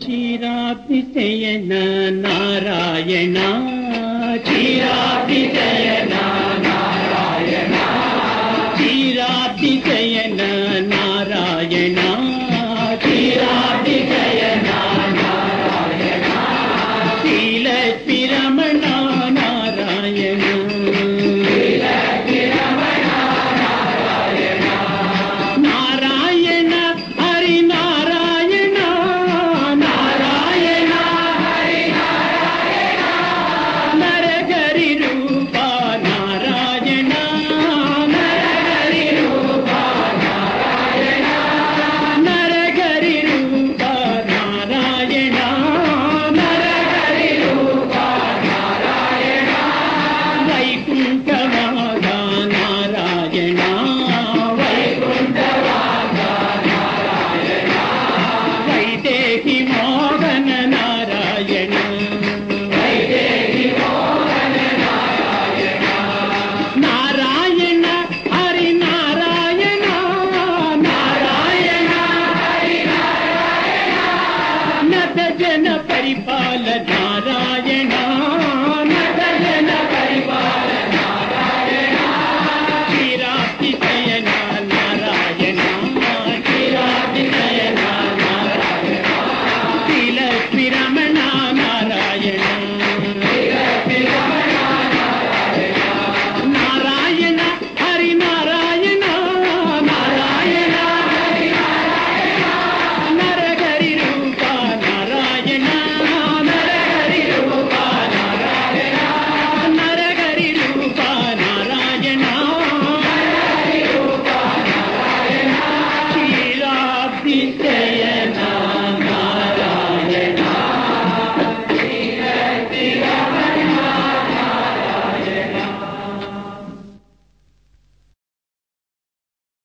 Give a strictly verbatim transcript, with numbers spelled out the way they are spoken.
क्षीराब्धिशयन नारायण क्षीराब्धिशयन नारायण क्षीराब्धिशयन नारायण क्षीराब्धिशयन नारायण शीलश्रीरमण नारायण शीलश्रीरमण नारायण नारायण हरि नारायण नारायण हरि नारायण नरहरि रूप नारायण नरहरि रूप नारायण नरहरि रूप नारायण नरहरि रूप नारायण वैकुंठवास नारायण वैकुंठवास नारायण वैदेही मोहन नारायण वैदेही मोहन नारायण नारायण हरि नारायण नारायण हरि नारायण नत जन परिपालन